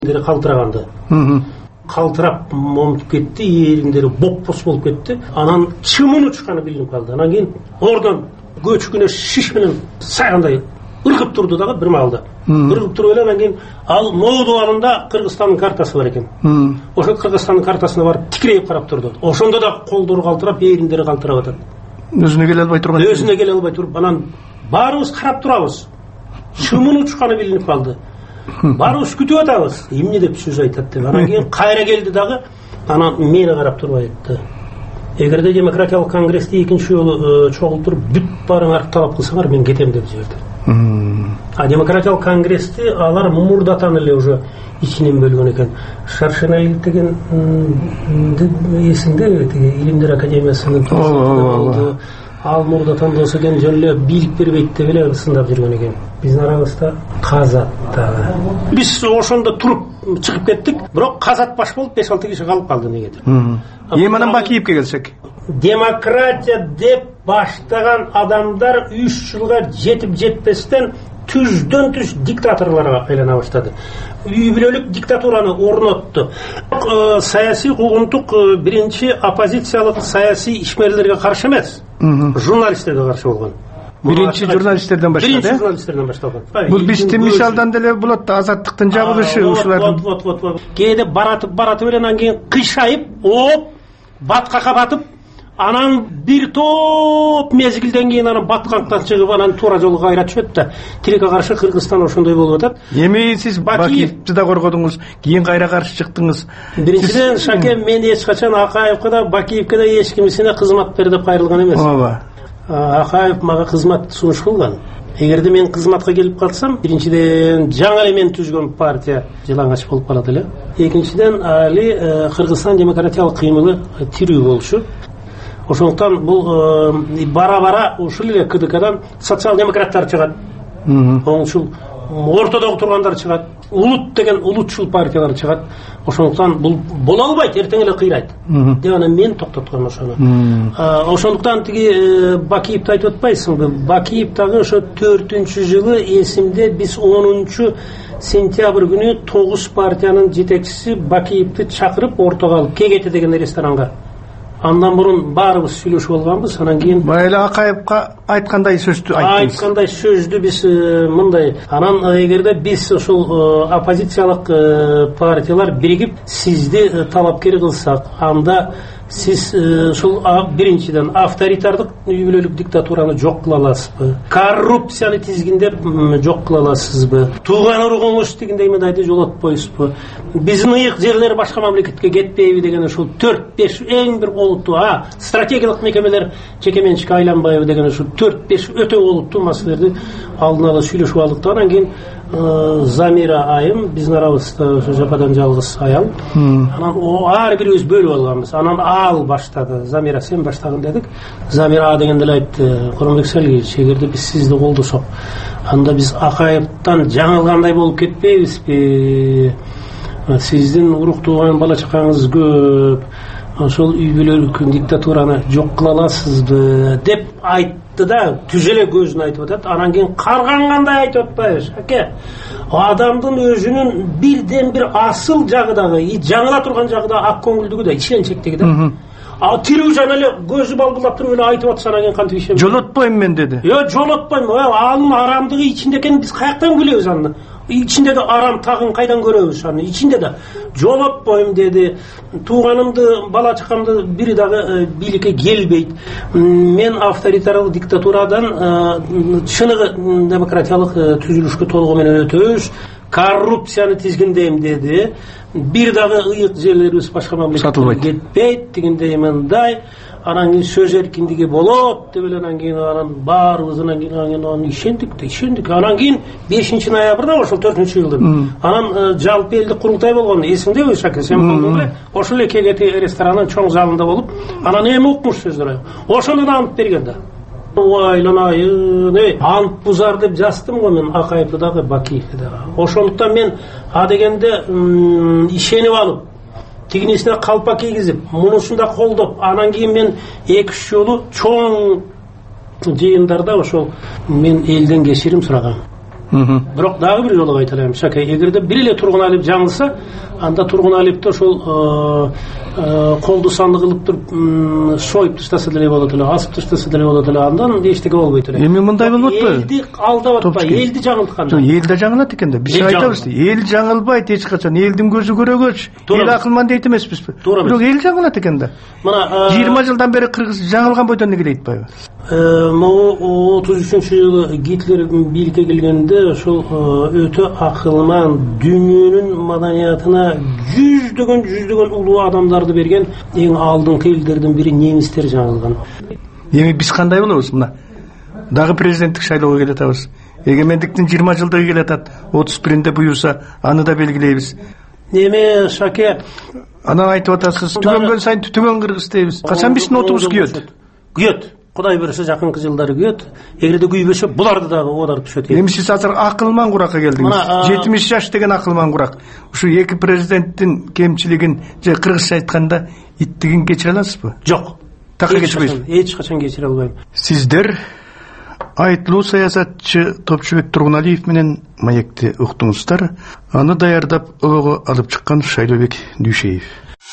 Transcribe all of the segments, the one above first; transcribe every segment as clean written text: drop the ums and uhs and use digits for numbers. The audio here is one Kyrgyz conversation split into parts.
калтыраганды. Калтырап момутуп кетти, эриңдери боп-боз болуп кетти. Анан чымын учканы билинип калды. Анан кийин ордон көчкүнө шиш менен сайгандай ыргып турду дагы бир маалда. Ыргып туруп эле анан кийин ал ноодо абында Кыргызстандын картасы бар экен. Ошол Кыргызстандын картасына барып тикирейип карап турду. Ошондо да колдору калтырап, эриңдери калтырап атат. Өзүнө келе албай турган. Өзүнө келе албай туруп, анан баарыбыз карап турабыз. Чымын учканы билинип калды. Баарыбыз күтүп атабыз. Эмне деп сөз айтат деп. Анан кийин кайра келди дагы, анан мени карап туруп айтты. Эгерде демократиялык конгрессте экинчи жолу чогултуруп бүт баарыңарды талап кылсаңар, мен кетем деп жиберди. А демократиялык конгрессти алар мурдатан эле уже ичинен бөлгөн экен. Шаршенаил деген эсиңде Илимдер академиясынын болду. Ал мурдатан болсо экен жөн эле бийлик бербейт деп эле сындап жүргөн экен. Биздин арабызда казат дагы. Биз ошондо туруп чыгып кеттик, бирок казат баш болуп 5-6 киши калып калды негедир. Эми анан Бакиевке келсек. Демократия деп баштаган адамдар 3 жылга жетип жетпестен түздөн түз диктаторлорго айлана баштады. Үй бүлөлүк диктатураны орнотту. Саясий куугунтук биринчи оппозициялык саясий ишмерлерге каршы эмес, журналисттерге каршы болгон. Биринчи журналисттерден башталды. Биринчи журналисттерден башталган. Бул биздин мисалдан деле болот, азаттыктын жабылышы ушулардын. Вот. Кээде баратып эле анан кийин кыйшайып, баткакка батып, анан бир топ мезгилден кийин анан баткактан чыгып, анан туура жолго кайра түшөт да. Тилекке каршы Кыргызстан ошондой болуп атат. Эми сиз Бакиевди да коргодуңуз, кийин кайра каршы чыктыңыз. Биринчиден Шаке, мен эч качан Акаевке да, Бакиевке да эч кимисине кызмат бер деп кайрылган эмес. Ооба. Акаев мага кызмат сунуш кылган. Эгерде мен кызматка келип калсам, биринчиден жаңы эле мен түзгөн партия жылаңач болуп калат эле. Экинчиден али Кыргызстан демократиялык кыймылы тирүү болушу. Ошондуктан бул бара-бара ушул эле КДКдан социал-демократтар чыгат. Оңчул ортодогу тургандар чыгат. Улут деген улутчул партиялар чыгат. Ошондуктан бул боло албайт, эртең эле кыйрайт. Деп анан мен токтоткон ошону. Ошондуктан тиги Бакиевди айтып атпайсыңбы? Бакиев дагы ошо 4-жылы эсимде биз 10-сентябрь күнү 9 партиянын жетекчиси Бакиевди чакырып ортого алып Кегете деген ресторанга. Андан мурун баарыбыз сүйлөшүп алганбыз, анан кийин Байла Акаевка айткандай сөздү айттыңыз. Айткандай сөздү биз мындай. Анан эгерде биз ошол оппозициялык партиялар биригип сизди талапкер кылсак, анда сиз ушул биринчиден авторитардык үй бүлөлүк диктатураны жок кыла аласызбы? Коррупцияны тизгиндеп жок кыла аласызбы? Тууган уругуңуз дегендей мындайды жолотпойсузбу? Биздин ыйык жерлер башка мамлекетке кетпейби деген ушул 4-5 эң бир олуттуу стратегиялык мекемелер жеке менчикке айланбайбы деген ушул 4-5 өтө олуттуу маселелерди алдын ала сүйлөшүп алдык да. Анан кийин Замира айым биздин арабызда ошо жападан жалгыз аял. Анан ар бирибиз бөлүп алганбыз. Анан ал баштады. Замира сен баштагын дедик. Замира дегенде эле айтты: "Курманбек Сергеевич, эгерде биз сизди колдосок, анда биз Акаевден жаңылгандай болуп кетпейбизби? Сиздин уруктууган бала чакаңыз көп. Ошол үй бүлөлүк диктатураны жок кыла аласызбы?" деп айтты да, түз эле көзүн айтып атат. Анан кийин каргангандай айтып атпайбы? Шаке, адамдын өзүнүн бирден бир асыл жагы дагы, жаңыла турган жагы да ак көңүлдүгү да, ишенчектиги да. Тирүү жана эле көзү балбулдап туруп эле айтып атса, анан кийин кантип ишенет? Жолотпойм мен деди. Жолотпойм. Анын арамдыгы ичинде экенин биз каяктан билебиз аны? İçinde de aram tağın kaydan görüyoruz hani. İçinde de jolotpoyum dedi. Tuğanımdı, bala çıkamdı biri dağı bilik'e gelbeydi. Men avtoritarlık diktaturadan şınığı demokratiyalık tüzülüşkü tolgu menen ötöz. Korrupsiyаны tizgindeyim dedi. Bir dağı ıyık jellerimiz başka memleketine getpeydi degендей мындай. Анан кийин сөз эркиндиги болот деп эле анан кийин анан баарыбызынан кийин анан ишендик. Анан кийин 5-ноябрда ошол 4-жылда анан жалпы элдик курултай болгон. Эсиңдеби Шаке, сен болдуң беле? Ошол эле Кегете ресторанынын чоң залында болуп, анан эми укмуш сөздөр. Ошондон ант берген да. Ойланайын, ант бузар деп жаздым го мен Акаевди дагы, Бакиевди дагы. Ошондуктан мен дегенде ишенип алып, тигинесине калпа кийгизип, мунусунда колдоп, анан кийин мен 2-3 жолу чоң жыйындарда ошол мен элден кечирим сурагам. Бирок дагы бир жолу айталайм, Шакай, эгерде бир эле тургун алип жаңылса, анда тургун алипти ошол колду санды кылып туруп шоюп таштаса деле болот эле, асып таштаса деле болот эле, андан эчтеке болбойт эле. Эми мындай болуп атпайбы? Элди алдап атпайбы, элди жаңылтканда. Эл да жаңылат экен да. Биз айтабыз, эл жаңылбайт эч качан, элдин көзү көрөгөч. Эл акылман дейт эмеспизби? Бирок эл жаңылат экен да. Мына 20 жылдан бери кыргыз жаңылган бойдон неге айтпайбы? Могу 33-жылы Гитлер бийликке келгенде ошол өтө акылман, дүйнөнүн маданиятына жүздөгөн улуу адамдарды берген эң алдыңкы элдердин бири немистер жаңылган. Эми биз кандай болобуз мына? Дагы президенттик шайлоого келатабыз. Эгемендиктин 20 жылдыгы келатат. 31-нде буюрса, аны да белгилейбиз. Неме Шаке? Анан айтып атасыз, түгөнгөн сайын түгөн кыргыз дейбиз. Качан биздин отубуз күйөт? Күйөт. Кудай берсе жакынкы жылдары күйөт. Эгерде күйбөсө буларды дагы оодарып түшөт. Эми сиз азыр акылман куракка келдиңиз. 70 жаш деген акылман курак. Ушу эки президенттин кемчилигин же кыргызча айтканда иттигин кечире аласызбы? Жок. Такы кечирбейсиз. Эч качан кечире албайм. Сиздер айтылуу саясатчы Топчубек Тургуналиев менен маекти уктуңуздар. Аны даярдап ого алып чыккан Шайлообек Дүйшеев.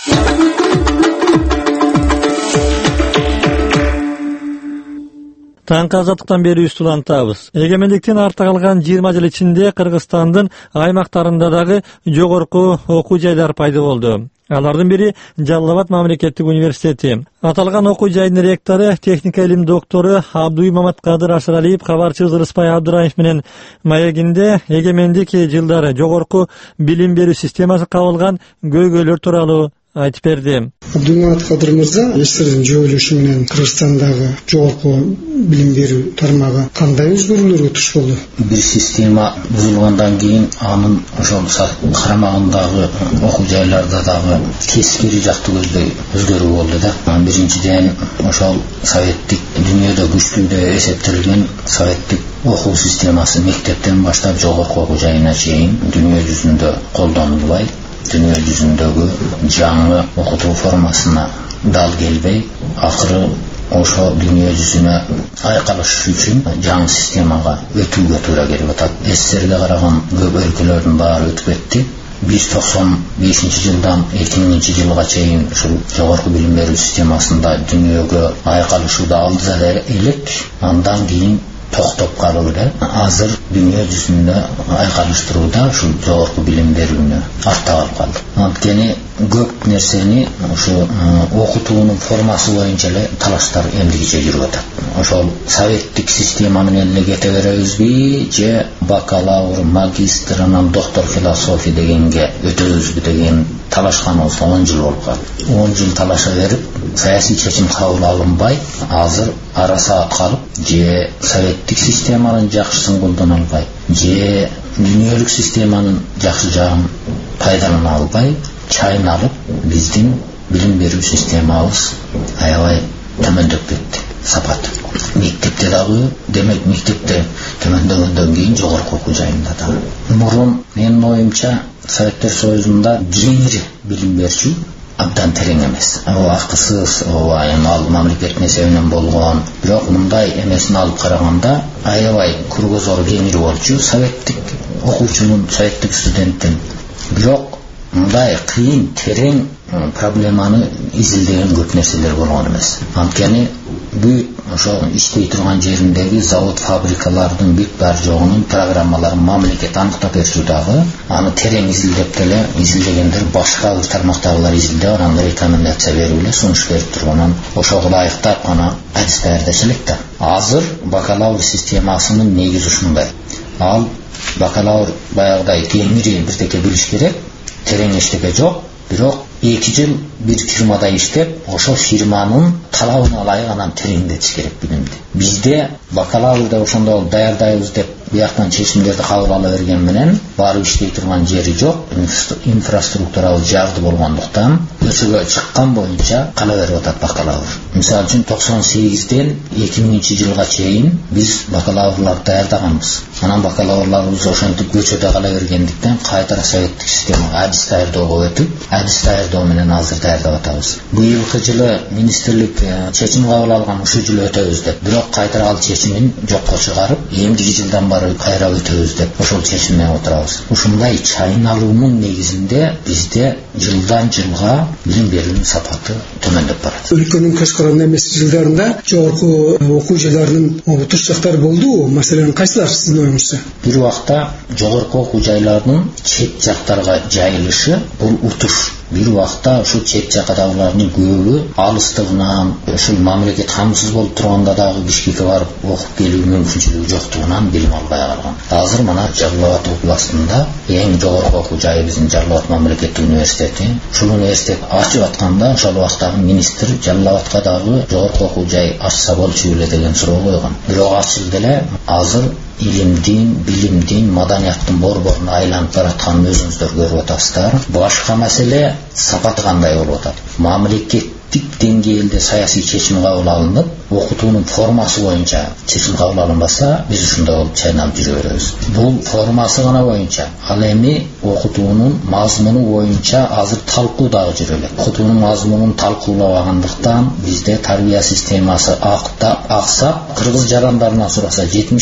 Таңкы азаттыктан бери улантабыз. Эгемендиктин артта калган 20 жыл ичинде Кыргызстандын аймактарында дагы жогорку окуу жайлар пайда болду. Алардын бири Жалал Абад мамлекеттик университети. Аталган окуу жайдын ректору, техника илим доктору Абдуй Маматкадыр Ашыралиев кабарчыбыз Рыспай Абдураев менен маегинде эгемендик жылдары жогорку билим берүү системасы кабылган көйгөйлөр тууралуу айтып берди. Абдуй Маматкадыр мырза, сиздердин жоюлушу менен Кыргызстандагы жогорку билим берүү тармагы кандай өзгөрүүлөргө туш болду? Бир система бузулгандан кийин анын ошол карамагындагы окуу жайларда дагы тескери жактуу өзгөрүү болду да. Биринчиден ошол советтик дүйнөдө күчтүү деп эсептелген советтик окуу системасы мектептен баштап жогорку окуу жайына чейин дүйнө жүзүндө колдонулбай, дүйнө жүзүндөгү жаңы окутуу формасына дал келбей, акыры ошо дүйнө жүзүнө айкалыш үчүн жаңы системага өтүүгө туура келип атат. СССРге караган көп өлкөлөрдүн баары өтүп кетти. 1995-жылдан 2000-жылга чейин ушул жогорку билим берүү системасында дүйнөгө айкалышууда алды элек, андан кийин токтоп калып эле азыр дүйнө жүзүндө айкалыштырууда ушул жогорку билим берүүнү артта калып калды. Анткени көп нерсени ушу окутуунун формасы боюнча эле талаштар эмдигиче жүрүп атат. Ошол советтик система менен эле кете беребизби же бакалавр, магистр, анан доктор философия дегенге өтөбүзбү деген талашканыбызга 10 жыл болуп калды. 10 жыл талаша берип, саясий чечим кабыл алынбай, азыр арасаат калып, же советтик системанын жакшысын колдоно албай, же дүйнөлүк системанын жакшы жагын пайдалана албай, чайналып, биздин билим берүү системабыз аябай төмөндөп кетти. Сапат. Мектепте дагы, демек мектепте төмөндөгөндөн кийин жогорку окуу жайында дагы. Мурун менин оюмча Советтер Союзунда кеңири билим берчү абдан терең эмес. Акысыз, ал мамлекеттин эсебинен болгон, бирок мындай эмесин алып караганда аябай кругозору кеңири болчу советтик окуучунун, советтик студенттин. Бирок мындай кыйын, терең проблеманы изилдеген көп нерселер болгон эмес. Анткени бүт ошо иштей турган жериндеги завод, фабрикалардын бүт бар жогунун программаларын мамлекет аныктап берчү дагы, аны терең изилдеп деле, изилдегендер башка бир тармактагылар изилдеп, анан рекомендация берип эле сунуш берип турганан ошого ылайыктап аны адис даярдаш элек да. Азыр бакалавр системасынын негизи ушундай. Ал бакалавр баягыдай кеңири бирдеке билиш керек, терең эчтеке жок. Бирок 2 жыл бир фирмада иштеп, ошол фирманын талабына ылайык анан тереңдетиш керек билимди. Бизде бакалаврда ошондой даярдайбыз деп бияктан чечимдерди кабыл ала берген менен барып иштей турган жери жок, инфраструктурабыз жарды болгондуктан көчөгө чыккан боюнча кала берип атат бакалавр. Мисалы үчүн 98ден 2000-жылга чейин биз бакалаврларды даярдаганбыз. Анан бакалаврларыбыз ошентип көчөдө кала бергендиктен кайтара советтик системага адис даярдоого өтүп, адис даярдоо менен азыр даярдап атабыз. Быйылкы жылы министрлик чечим кабыл алган, ушул жылы өтөбүз деп. Бирок кайтара ал чечимин жокко чыгарып, эмдиги жылдан бары кайра өтөбүз деп ошол чечим менен отурабыз. Ушундай чайналуунун негизинде бизде жылдан жылга билим берүүнүн сапаты төмөндөп барат. Өлкөнүн көз каранды эмес жылдарында жогорку окуу жайларынын отуш жактары болду. Маселен, кайсылар сиздин оюңузча? Бир убакта жогорку окуу жайларынын чет жактарга жайылышы бул утуш. Бир убакта ушул чет жакадагылардын көбү алыстыгынан, ушул мамлекет камсыз болуп турганда дагы Бишкекке барып окуп келүү мүмкүнчүлүгү жоктугунан билим албай калган. Азыр мына Жалал Абад областында эң жогорку окуу жайы биздин Жалал Абад мамлекеттик университети. Ушул университет ачып атканда ошол убактагы министр Жалал Абадка дагы жогорку окуу жай ачса болчу беле деген суроо койгон. Бирок ачылды эле. Азыр илимдин, билимдин, маданияттын борборуна айланып баратканын өзүңүздөр көрүп атасыздар. Башка маселе сапаты кандай болуп атат? Мамлекеттик деңгээлде саясий чечим кабыл алынып, окутуунун формасы боюнча чечим кабыл алынбаса, биз ушундай болуп чайналып жүрө беребиз. Бул формасы гана боюнча, ал эми окутуунун мазмуну боюнча азыр талкуу дагы жүрө элек. Окутуунун мазмунун талкуулабагандыктан бизде тарбия системасы акса, кыргыз жарандарынан сураса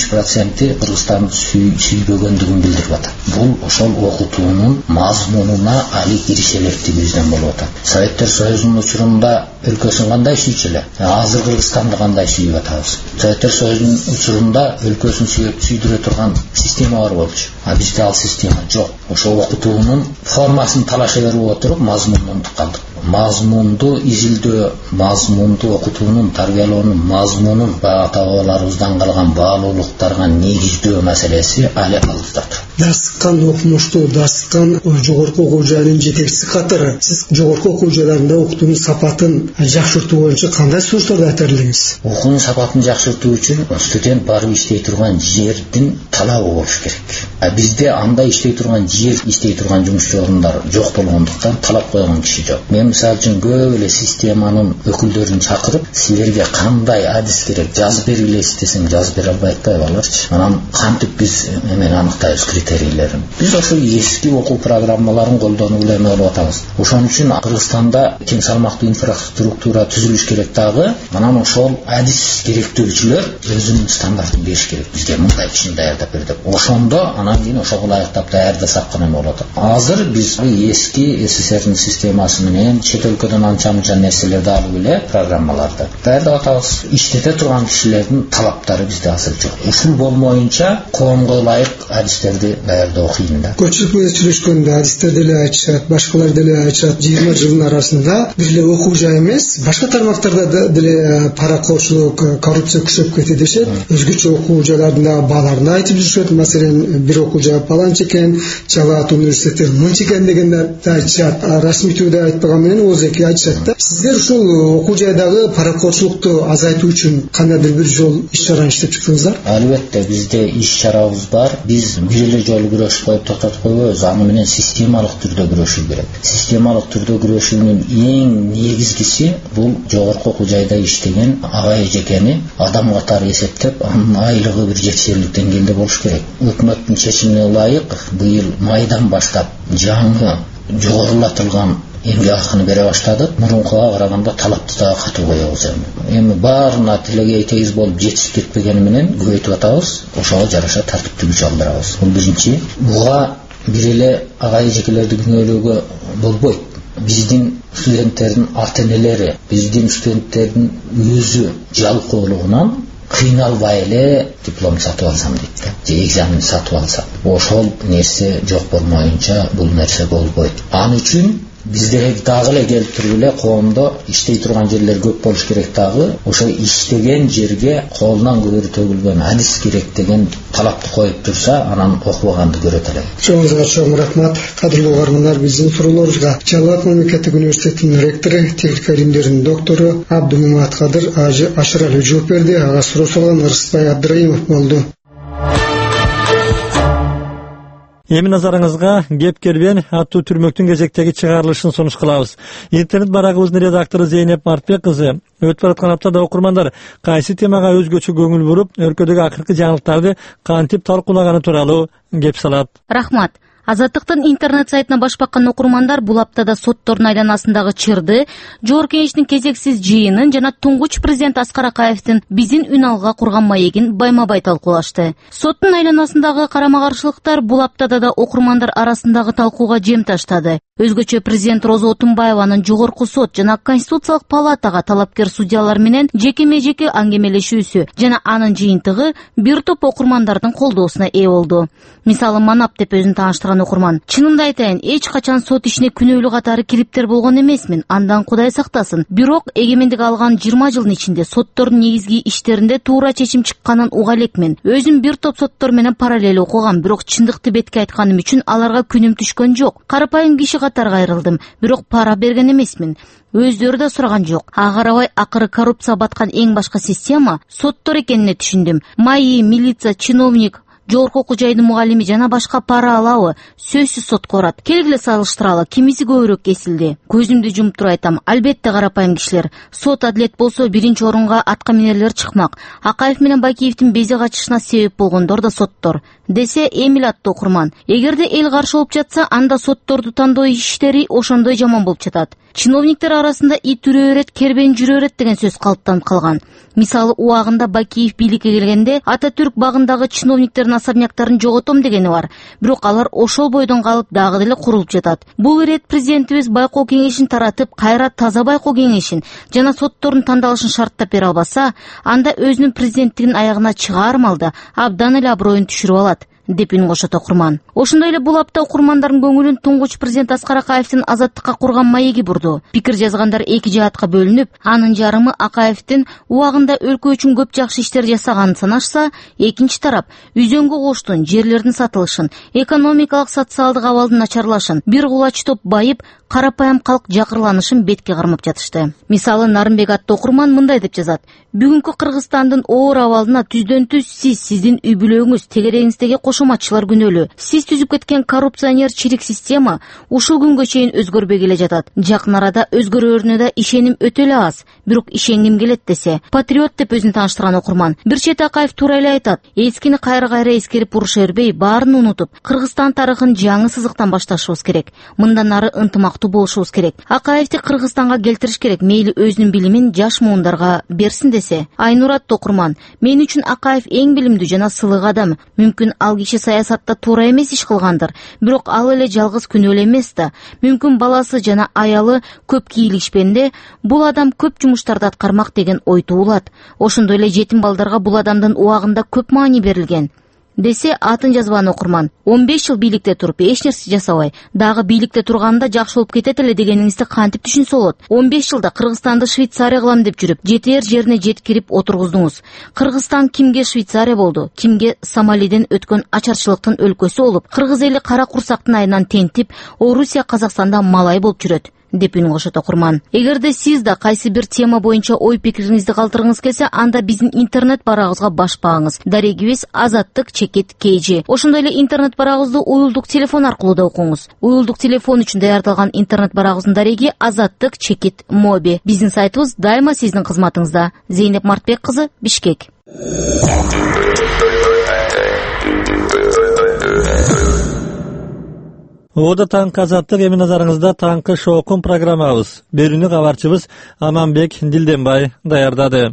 70% Кыргызстанды сүйбөгөндүгүн билдирип атат. Бул ошол окутуунун мазмунуна али кириш электигибизден болуп атат. Советтер Союзунун учурунда өлкөсүн кандай сүйчү эле? Азыр Кыргызстанды кандай сүйүп атабыз? Советтер Союзунун учурунда өлкөсүн сүйдүрө турган система бар болчу. Бизде ал система жок. Ошол окутуунун формасын талаша берип отуруп, мазмунун калдык. Мазмунду изилдөө, мазмунду окутуунун, тарбиялоонун мазмунун ата-бабаларыбыздан калган баалуулуктарга негиздөө маселеси али алдыда тур. Дасыккан окумуштуу, дасыккан жогорку окуу жайынын жетекчиси катары сиз жогорку окуу жайларында окутуунун сапатын жакшыртуу боюнча кандай сунуштарды айтар элеңиз? Окуунун сапатын жакшыртуу үчүн студент барып иштей турган жердин талабы болуш керек. Бизде андай иштей турган жер, иштей турган жумушчу орундар жок болгондуктан талап койгон киши жок. Мен мисалы үчүн көп эле системанын өкүлдөрүн чакырып, силерге кандай адис керек, жазып бергиле десең, жазып бере албай атпайбы аларчы. Анан кантип биз эмени аныктайбыз критерийлерин. Биз ошол эски окуу программаларын колдонуу менен болуп атабыз. Ошон үчүн Кыргызстанда кең салмактуу инфраструктура түзүлүш керек дагы. Анан ошол адис керектөөчүлөр өзүнүн стандартын бериш керек. Бизге мындай кишини даярдап бер деп. Ошондо анан кийин ошого ылайыктап даярдасак гана болот. Азыр биз эски СССРдин системасы менен чет өлкөдөн анча-мынча нерселерди алып эле программаларды даярдап атабыз. Иштете турган кишилердин талаптары бизде азыр жок. Ушул болмоюнча коомго ылайык адистерди даярдоо кыйын да. Көпчүлүк менен сүйлөшкөндө адистер деле айтышат, башкалар деле айтышат, 20 жылдын арасында бир эле окуу жай эмес, башка тармактарда деле паракоочулук, коррупция күчөп кетти дешет. Өзгөчө окуу жайларында бааларын айтып жүрүшөт. Маселен, бир окуу жай паланча экен, Жалал Абад университети мынча экен дегенде айтышат. Расмий түрдө айтпаган менен ооздеги айтышат да. Сиздер ушул окуу жайдагы паракоочулукту азайтуу үчүн кандайдыр бир жол иш-чараны иштеп чыктыңыздар? Албетте, бизде иш-чарабыз бар. Биз бир эле жолу күрөшүп коюп токтотуп койбойбуз. Аны менен системалык түрдө күрөшүү керек. Системалык түрдө күрөшүүнүн эң негизгиси бул жогорку окуу жайда иштеген ага эжекени адам катары эсептеп, анын айлыгы бир жетишерлик деңгээлде болуш керек. Өкмөттүн чечимине ылайык быйыл майдан баштап жаңы жогорулатылган эмгек акыны бере баштадык. Мурункуга караганда талапты да катуу коебуз эми. Баарына тилегей тегиз болуп жетишип кетпегени менен көбөйтүп атабыз. Ошого жараша тартиптүү күч алдырабыз. Бул биринчи. Буга бир эле ага эжекелерди күнөөлөөгө болбойт. Биздин студенттердин ата-энелери, биздин студенттердин өзү жалкоолугунан кыйналбай эле диплом сатып алсам дейт да, же экзамен сатып алсам. Ошол нерсе жок болмоюнча бул нерсе болбойт. Ал үчүн биздер дагы эле келип туруп эле коомдо иштей турган жерлер көп болуш керек дагы. Ошо иштеген жерге колунан көбүрө төгүлгөн адис керек деген талапты коюп турса, анан окубаганды көрөт элек. Чоңузга чоң рахмат. Кадырлуу угармандар, биздин суроолорубузга Жалал Абад мамлекеттик университетинин ректору, техника илимдеринин доктору Абдумумат Кадыр Ашыралы жооп берди. Ага суроо салган Ырысбай Абдыраимов болду. Эми назарыңызга Кепкербен аттуу түрмөктүн кезектеги чыгарылышын сунуш кылабыз. Интернет барагыбыздын редактору Зейнеп Мартбек кызы өтүп бараткан аптада окурмандар кайсы темага өзгөчө көңүл буруп, өлкөдөгү акыркы жаңылыктарды кантип талкуулаганы тууралуу кеп салат. Рахмат. Азаттыктын интернет сайтына баш баккан окурмандар бул аптада соттордун айланасындагы чырды, Жогорку Кеңештин кезексиз жыйынын жана туңгуч президент Аскар Акаевдин биздин үн алга курган маегин байма-бай талкуулашты. Соттун айланасындагы карама-каршылыктар бул аптада да окурмандар арасындагы талкууга жем таштады. Өзгөчө президент Роза Отунбаеванын Жогорку сот жана Конституциялык палатага талапкер судьялар менен жекеме-жеке аңгемелешүүсү жана анын жыйынтыгы бир топ окурмандардын колдоосуна ээ болду. Мисалы Манап деп өзүн тааныштырган окурман: "Чынымды айтайын, эч качан сот ишине күнөөлүү катары кириптер болгон эмесмин. Андан Кудай сактасын. Бирок эгемендик алган 20 жылдын ичинде соттордун негизги иштеринде туура чечим чыкканын уга элекмин. Өзүм бир топ соттор менен параллель окугам, бирок чындыкты бетке айтканым үчүн аларга күнүм түшкөн жок. Карапайым киши катарга айрылдым, бирок пара берген эмесмин. Өздөрү да сураган жок. Ага карабай акыры коррупция баткан эң башка система соттор экенине түшүндүм. МАИ, милиция, чиновник, жогорку окуу жайдын мугалими жана башка пара алабы сөзсүз сотко барат. Келгиле салыштыралы, кимиси көбүрөөк кесилди. Көзүмдү жумуп туруп айтам, албетте карапайым кишилер. Сот адилет болсо биринчи орунга атка минерлер чыкмак. Акаев менен Бакиевдин бези качышына себеп болгондор да соттор. Десе Эмил аттуу окурман: эгерде эл каршы болуп жатса, анда сотторду тандоо иштери ошондой жаман болуп жатат. Чиновниктер арасында ит үрө берет, кербен жүрө берет деген сөз калыптанып калган. Мисалы убагында Бакиев бийликке келгенде Ататүрк багындагы чиновниктердин особняктарын жоготом дегени бар. Бирок алар ошол бойдон калып дагы деле курулуп жатат. Бул ирет президентибиз байкоо кеңешин таратып, кайра таза байкоо кеңешин жана соттордун тандалышын шарттап бере албаса, анда өзүнүн президенттигин аягына чыгармалда абдан эле аброюн түшүрүп алат деп үн кошот окурман. Ошондой эле бул апта окурмандардын көңүлүн туңгуч президент Аскар Акаевдин азаттыкка курган маеги бурду. Пикир жазгандар эки жаатка бөлүнүп, анын жарымы Акаевдин убагында өлкө үчүн көп жакшы иштер жасаганын санашса, экинчи тарап үзөңгө коштун, жерлердин сатылышын, экономикалык социалдык абалдын начарлашын, бир кулач топ байып, карапайым калк жакырланышын бетке кармап жатышты. Мисалы Нарынбек аттуу окурман мындай деп жазат: "Бүгүнкү Кыргызстандын оор абалына түздөн түз сиздин үй бүлөгүңүз, тегерегиңиздеги кошоматчылар күнөөлүү. Сиз түзүп кеткен коррупционер чирик система ушул күнгө чейин өзгөрбөй келе жатат. Жакын арада өзгөрөрүнө да ишеним өтө эле аз, бирок ишенгим келет" десе. Патриот деп өзүн тааныштырган окурман: бир чет Акаев туура эле айтат. Эскини кайра эскерип уруша бербей, баарын унутуп, Кыргызстан тарыхын жаңы сызыктан башташыбыз керек. Мындан ары ынтымактуу болушубуз керек. Акаевди Кыргызстанга келтириш керек, мейли өзүнүн билимин жаш муундарга берсин десе. Айнурат окурман: "Мен үчүн Акаев эң билимдүү жана сылык адам. Мүмкүн ал киши саясатта туура эмес иш кылгандыр, бирок ал эле жалгыз күнөөлүү эмес да. Мүмкүн баласы жана аялы көп кийлигишпенде, бул адам көп жумуштарды аткармак деген ой туулат. Ошондой эле жетим балдарга бул адамдын убагында көп маани берилген" десе. Атын жазбаган окурман: 15 жыл бийликте туруп эч нерсе жасабай, дагы бийликте турганда жакшы болуп кетет эле дегениңизди кантип түшүнсө болот? 15 жылда Кыргызстанды Швейцария кылам деп жүрүп, жетер жерине жеткирип отургуздуңуз. Кыргызстан кимге Швейцария болду, кимге Сомалиден өткөн ачарчылыктын өлкөсү болуп, кыргыз эли кара курсактын айынан тентип, Орусия Казакстанда малай болуп жүрөт деп үн кошот окурман. Эгерде сиз да кайсы бир тема боюнча ой пикириңизди калтыргыңыз келсе, анда биздин интернет барагыбызга баш багыңыз. Дарегибиз @azattyk_kg. Ошондой эле интернет барагыбызды уюлдук телефон аркылуу да окуңуз. Уюлдук телефон үчүн даярдалган интернет барагыбыздын дареги azattyk_mobi. Биздин сайтыбыз дайыма сиздин кызматыңызда. Зейнеп Мартбек кызы, Бишкек. Ода таңкы азаттык, эми назарыңызда таңкы шоокун программабыз. Берүүнү кабарчыбыз Аманбек Дилденбай даярдады.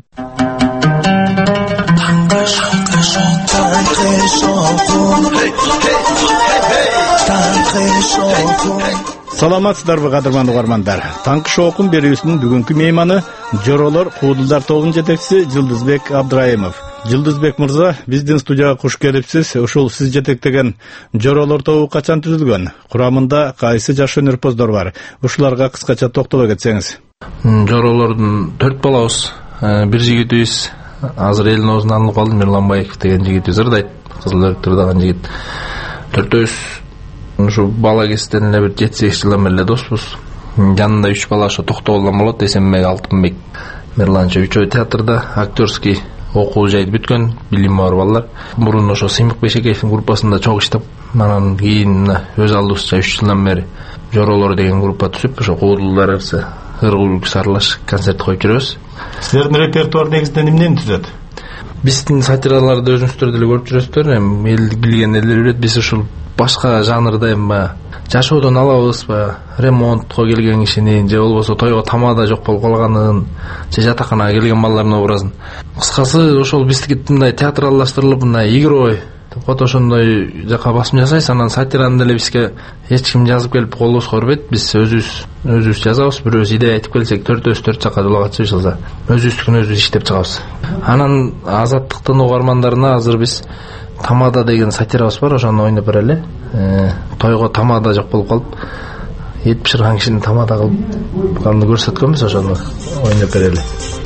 Саламатсыздарбы кадырман угармандар. Таңкы шоокун берүүсүнүн бүгүнкү мейманы Жоролор Куудулдар тобунун жетекчиси Жылдызбек Абдраимов. Жылдызбек мырза, биздин студияга куш келипсиз. Ушул сиз жетектеген Жоролор тобу качан түзүлгөн? Курамында кайсы жаш өнөрпоздор бар? Ушуларга кыскача токтоло кетсеңиз. Жоролордун 4 балабыз, бир жигитибиз азыр элдин оозуна алынып калды, Мирланбаев деген жигитибиз ырдайт, кызыл өрктөрдөгөн жигит. Төртөөбүз ушу бала кезден эле бир 7-8 жылдан бери эле доспуз. Жанында 3 бала, ошо Токтоболдон болот, Эсенбек, Алтынбек, Мирланча. Үчөө театрда актерский окуу жайды бүткөн, билими бар балдар. Мурун ошо Сыймык Бешекеевдин группасында чоң иштеп, анан кийин өз алдыбызча 3 жылдан бери Жоролор деген группа түзүп, ошо куудулдар ыргуу аралаш концерт коюп жүрөбүз. Силердин репертуар негизинен эмнени түзөт? Биздин сатираларды өзүңүздөр деле көрүп жүрөсүздөр, эми эл билген элдер билет. Биз ушул башка жанрда эми жашоодон алабыз, ремонтко келген кишинин же болбосо тойго тамада жок болуп калганын, же жатаканага келген балдардын образын. Кыскасы ошол биздики мындай театралдаштырылып, мындай игровой вот ошондой жака басым жасайбыз. Анан сатираны деле бизге эч ким жазып келип колубузга көрбөйт. Биз өзүбүз жазабыз. Бирөөбүз идея айтып келсек, төртөөбүз төрт жака жолго чыгышса, өзүбүздүкүн өзүбүз иштеп чыгабыз. Анан Азаттыктын угармандарына азыр биз Тамада деген сатирабыз бар, ошону ойноп берели. Тойго тамада жок болуп калып, эт пиширган кишини тамада кылып калды көрсөткөнбүз, ошону ойноп берели.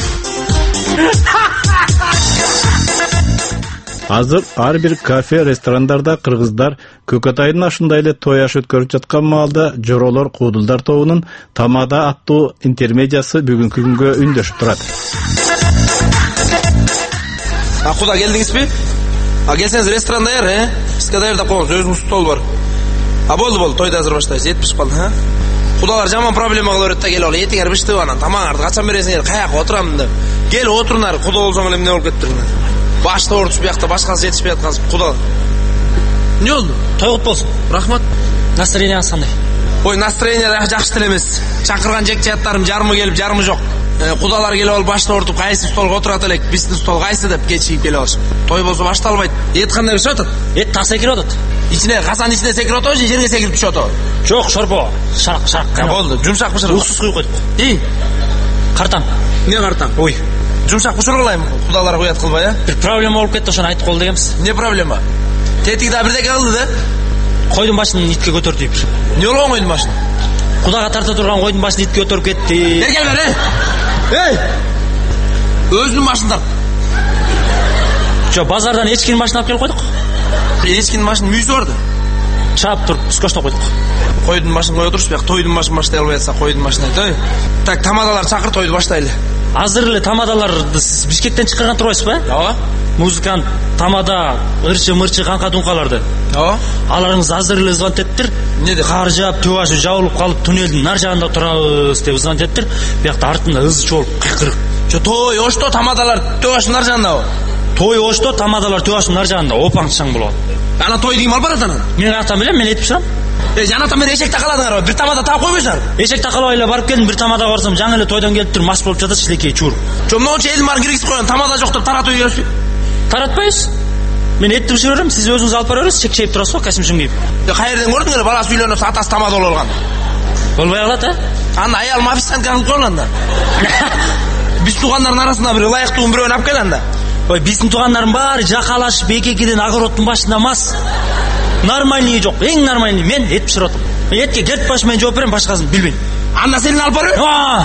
Азыр ар бир кафе, ресторандарда кыргыздар Көкөтайдын ашындай эле той аш өткөрүп жаткан маалда Жоролор Куудулдар тобунун Тамада аттуу интермедиясы бүгүнкү күнгө үндөшүп турат. Куда келдиңизби? Келсеңиз ресторан даяр, сизге даярдап коебуз, өзүңүз стол бар. Болду, тойду азыр баштайбыз, эт пишип калды, Кудалар жаман проблемага берет да, келип ал, этиңер биштиби анан, тамагыңарды качан бересиңер, каяка отурам деп. Кел отуруңар, куда болсоң эле эмне болуп кеттиңер. Башта ортуп бияқта башкасы жетишпей аткансып куда. Эмне болду? Той кут болсун. Рахмат. Настроениеңиз кандай? Ой, настроение жакшы деле эмес. Чакырган жекчаяттарым жарымы келип, жарымы жок. Кудалар келип алып башта ортуп кайсы столго отурат элек, биздин стол кайсы деп кечигип келип алышып. Той болсо башталбайт. Эт кандай бишип атат? Эт так секирип атат. Ичине казан ичине секирип атабы же жерге секирип түшүп атабы? Жок, шорпо. Шарак. Болду, жумшак бышырып. Уксус куюп койдук. Картаң. Эмне картаң? Ой. Жумшак бышырып алайм, кудалар уят кылбай, Бир проблема болуп кетти, ошону айтып кол дегенбиз. Эмне проблема? Тетиги да бирдеке кылды да. Койдун башын итке көтөрдү дейбир. Эмне болгон койдун башын? Кудага тарта турган койдун башын итке көтөрүп кетти. Бер. Өзүнүн башын тарт. Жок, базардан эчкинин башын алып келип койдук. Эчкинин башынын мүйүсү бар да. Чаап туруп скошно койдук. Койдун башын кое туруш, бияк тойдун башын баштай албай атса, койдун башын айт. Так, тамадалар чакыр, тойду баштайлы. Азыр эле тамадаларды сиз Бишкектен чыккан турбайсызбы? Ооба. Музыкант, тамада, ырчы-мырчы канка-дункаларды. Ооба. Аларыңыз азыр эле звонт эттир. Эмне деп? Кар жаап, төб башы жабылып калып, туннелдин нар жагында турабыз деп звонт эттир. Биякта артында ызы чолуп кыйкырык. Той ошто тамадалар төб башы нар жагындабы? Той ошто тамадалар төб башы нар жагында опаң-чаң болот. Ана той дейм алып барат анан. Мен аттан билем, мен этип турам. Жанатан бери эшек такаладыңар, бир тамада таап койбойсуңар. Эшек такалабай эле барып келдим, бир тамада барсам, жаңы эле тойдон келип туруп, мас болуп жатат, шилекей чуур. Жомночо элдин баарын киргизип койгон, тамада жок деп таратып жүрөсүз. Таратпайбыз. Мен этти бишире берем, сиз өзүңүз алып бара бересиз, чек-чейип турасыз го, костюм кийип. Кайерден көрдүң эле баласы үйлөнүп, атасы тамада болуп алган. Болбой калат, Анда аял официантка кылып койгон анда. Биз туугандардын арасында бир ылайыктуу бирөөнү алып кел анда. Ой, биздин туугандардын баары жакалашып, эки-экиден огороддун башында мас. Нормальный жок, эң нормальный мен эт пиширип атам. Этке керт баш мен жооп берем, башкасын билбейм. Анда сени алып бара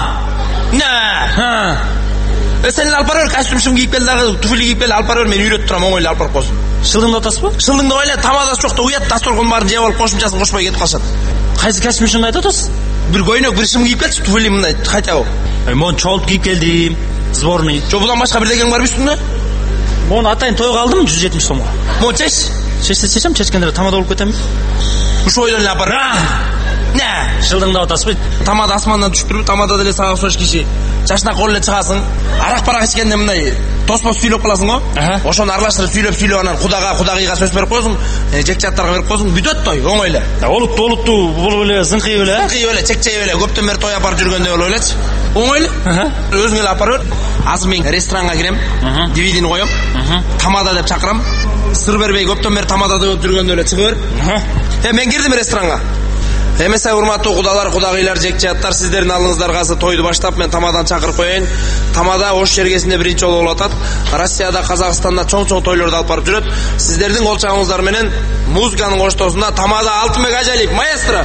бер. Сени алып бара бер, костюм кийип кел дагы, туфли кийип кел, алып бара бер, мен үйрөтүп турам, оңойлуу алып барып койсун. Шылдыңды атасызбы? Шылдыңды ойло, тамадасы жок да уят, дасторкон баарын жеп алып кошумчасын кошпой кетип калышат. Кайсы костюмчуңду айтып атасыз? Бир көйнөк, бир кийип келчи, туфли мындай, кайтабы? Мен чолт кийип келдим, сборный. Жо, будан башка бирдекең барбы үстүндө? Мону атайын тойго алдым 170 сомго. Мону чеч. Чечсем, чечкенде тамада болуп кетем. Ушу ойдон эле апар. Шылдыңды атасызбы? Тамада асмандан түшүп, тамада деле сага окшош киши. Чачына кол эле чыгасың. Арак-парак ичкенде мындай тоспос сүйлөп каласың го. Ошону аралаштырып сүйлөп анан кудага, кудагыйга сөз берип койсуң, жекчаттарга берип койсуң, бүтөт той, оңой эле. Олуттуу болуп эле, зыңкыйып эле. Зыңкыйып эле, чекчейип эле, көптөн бери той апарып жүргөндөй болуп элечи. Оңой эле. Өзүң эле апарып бер. Азыр мен ресторанга кирем, DVD-ни коем. Тамада деп чакырам. Сыр бербей көптөн бери тамадада жүргөндөй эле чыгып бер. Мен кирдим ресторанга. Эмесе урматтуу кудалар, кудагыйлар, жекчаяттар, сиздердин алдыңыздарга азыр тойду баштап мен тамадан чакырып коеюн. Тамада Ош жергесинде биринчи жолу болуп атат. Россияда, Казакстанда чоң тойлорду алып барып жүрөт. Сиздердин кол чабыңыздар менен музыканын коштоосунда Тамада Алтынбек Ажалиев, маэстро.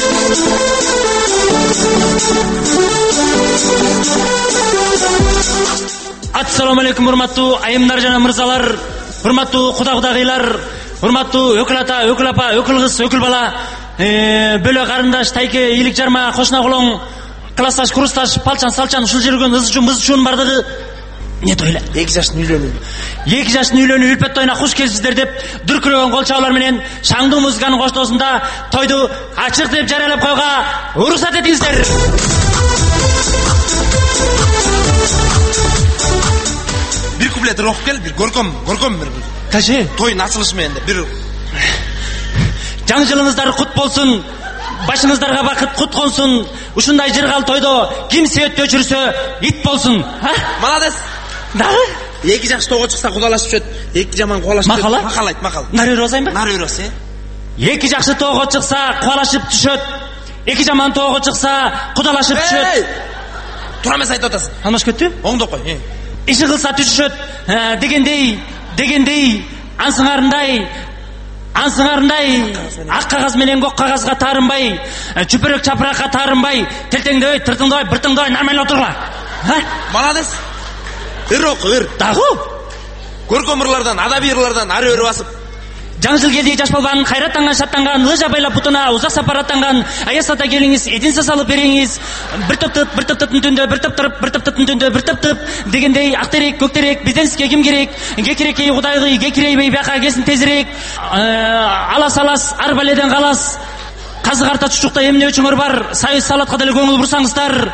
Ассаламу алейкум, урматтуу айымдар жана мырзалар, урматтуу кудагыйлар, урматтуу өкүл ата, өкүл апа, өкүл кыз, өкүл бала, бөлө карындаш, тайке, ийгилик жарма, кошуна кулоң, классташ, курсташ, палчан, салчан, ушул жүргөн ызчун, мызчун бардыгы Не тойлы? 2 жаштын үйлөнүү. 2 жаштын үйлөнүү үлпет тойуна куш келипсиздер деп дүркүрөгөн кол чабуулар менен шаңдуу музыканын коштоосунда тойду ачык деп жарыялап койууга уруксат этиңиздер. Bir kuplет окуп кел, bir көркөм bir. Каши? Тойдун ачылышы менен bir. Жаңы жылыңыздар кут болсун. Башыңыздарга бакыт кут консун. Ушундай жыргал тойдо ким себепти өчүрсө ит болсун. Молодец. Дагы? 2 жаш тоого чыкса кудалашып чөт. 2 жаман кубалашып чөт. Макал айт, макал. Нары розайм ба? Нары роз, 2 жакшы тоого чыкса кубалашып түшөт. 2 жаман тоого чыкса кудалашып түшөт. Тура эмес айтып атасың. Алмаш көттү? Оңдоп кой. Иши кылса түшөт. Дегендей ансыңарындай ак кагаз менен көк кагазга таарынбай, чүпүрөк чапыракка таарынбай, телтеңдөй, тыртыңдой, быртыңдой нормально отургула. Молодец. Ыр. Дагы? Көркөм ырлардан, адабий ырлардан ары өрүп басып. Жаңы жыл келди жаш балбан, кайраттанган, шаттанган, лыжа байлап бутуна узак сапар аттанган, аясата келиңиз, эдинсе салып бериңиз. Бир топтун түндө, бир топтун түндө, бир топ дегендей актерек, көктерек, бизден сизге ким керек? Кекирекей кудайгы, кекирейбей бияка келсин тезирээк. Алас, арбаледен калас. Казы карта чучукта эмне өчүңөр бар? Сайыз салатка деле көңүл бурсаңыздар.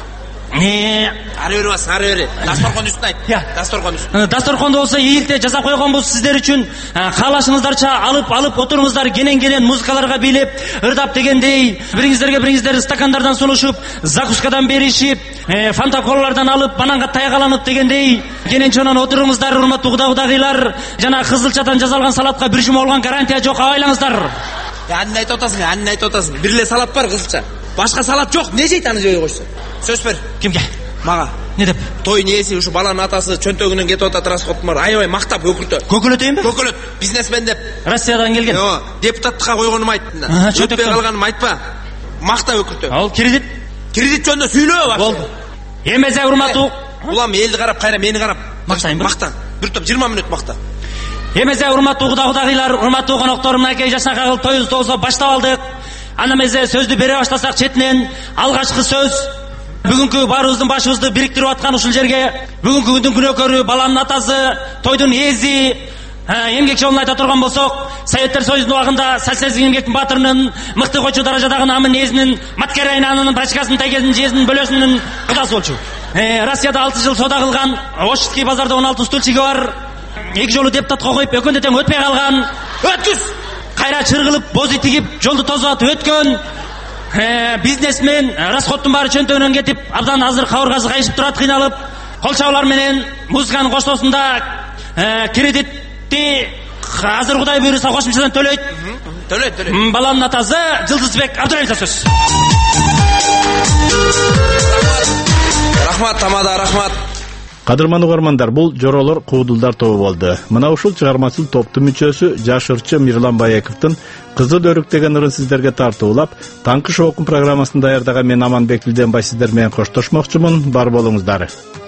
Ары өрүп бас, ары өрү. Дасторкон үстүнө айт. Дасторкон үстүнө. Дасторкондо болсо ийилте жаза койгонбуз сиздер үчүн. Каалашыңыздарча алып отуруңуздар, кенен музыкаларга бийлеп, ырдап дегендей, бириңиздер стакандардан сулушуп, закускадан беришип, фанта колалардан алып, бананга таягаланып дегендей, кенен чонон отуруңуздар, урматтуу кудагыйлар. Жана кызылчадан жасалган салатка бир жума болгон гарантия жок, абайлаңыздар. Анын айтып атасың. Бир эле салат бар кызылча. Башка салат жок. Не жейт аны жөй койсо? Сөз бер. Кимге? Мага. Не деп? Тойдун ээси ушу баланын атасы чөнтөгүнөн кетип атат расходтун аябай мактап өкүртөт. Көкөлөтөйүн бе? Көкөлөт, бизнесмен деп. Россиядан келген. Жок, депутаттыкка койгонум айт. Өтпөй калганым айтпа. Мактап өкүртөт. Ал кредит жөнүндө сүйлөө баш. Болду. Эмезе урматтуу. Улам элди карап, кайра мени карап. Мактайбы? Макта. Бир топ 20 мүнөт макта. Эмезе урматтуу кудагыйлар, урматтуу коноктор, мынакей жашна кагыл тоюбузду болсо баштап алдык. Аны эмезе сөздү бере баштасак четинен алгачкы сөз бүгүнкү баарыбыздын башыбызды бириктирип аткан ушул жерге бүгүнкү күндүн күнөөкөрү, баланын атасы, тойдун ээзи, эмгек жолун айта турган болсок, Советтер Союзунун убагында социализм эмгектин баатырынын, мыкты койчу даражадагы намын ээзинин, маткер айнанын, брачкасынын тайгезинин, жезинин, бөлөсүнүн кудасы болчу. Россияда 6 жыл соода кылган, Ошский базарда 16 стульчиги бар. 2 жолу депутатка коюп, экөндө тең өтпөй калган. Өткүз! Кайра чыргылып, боз тигип, жолду тозотуп өткөн. Бизнесмен, расходтун баары чөнтөгүнөн кетип, абдан азыр кабыргасы кайышып турат, кыйналып, кол чабуулар менен музыканын коштоосунда кредитти азыр Кудай буйруса кошумчадан төлөйт. Төлөйт. Баланын атасы Жылдызбек Абдраимов сөз. Рахмат, Тамада, рахмат. Кадырман угармандар, бул Жоролор Куудулдар тобу болду. Мына ушул чыгармачыл топтун мүчөсү жаш ырчы Мирлан Байековдун Кызыл өрүк деген ырын сиздерге тартуулап, Таңкы шоукун программасын даярдаган мен Аманбек Билденбай сиздер менен коштошмокчумун. Бар болуңуздар.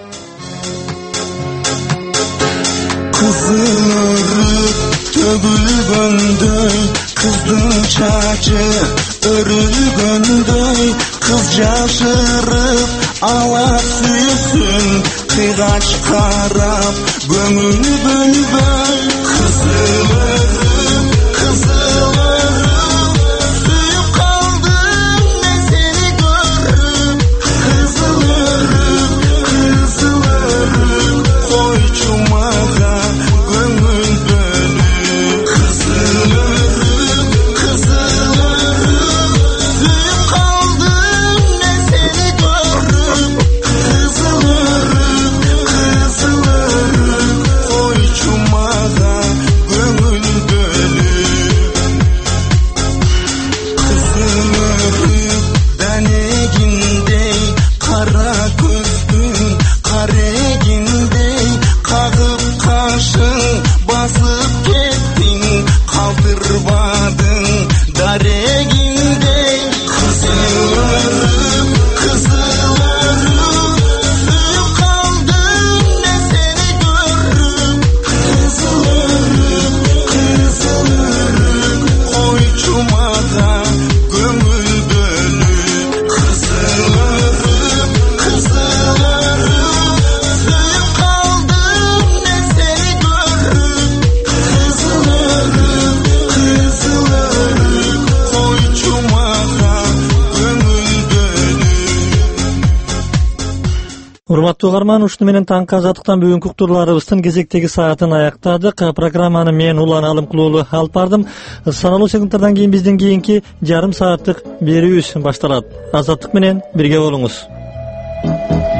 Kızıl örük tөгülgөндөй, kızdın çaçı örülgөндөй, kız жашырып ала сүйсүн, кыйгач карап көңүл бөлбөй. Kızıl örük, kızıl örük, sүйүп калдым мен сени көрүп. Kızıl örük, kızıl örük, койчу мага көңүл бөлүп. Kızıl örük, kızıl örük, sүйүp калдым мен сени көрүп. Kızıl örük, kızıl örük, койчу мага көңүл бөлүп. Kızıl örük данегиндей, кара көздүн карегиндей, кагып кашың басып кеттиң, калтырбадың дарегиндей. Kızıl örük, kızıl örük, sүйүп калдым мен сени көрүп. Kızıl örük, kızıl örük, койчу мага көңүл бөлүп. Kızıl Урматтуу угарман, ушуну менен таңкы азаттыктан бүгүнкү уктурууларыбыздын кезектеги саатын аяктадык. Программаны мен Улан Алымкулуулу алып бардым. Саналуу секундтардан кийин биздин кийинки жарым сааттык берүүбүз башталат. Азаттык менен бирге болуңуз.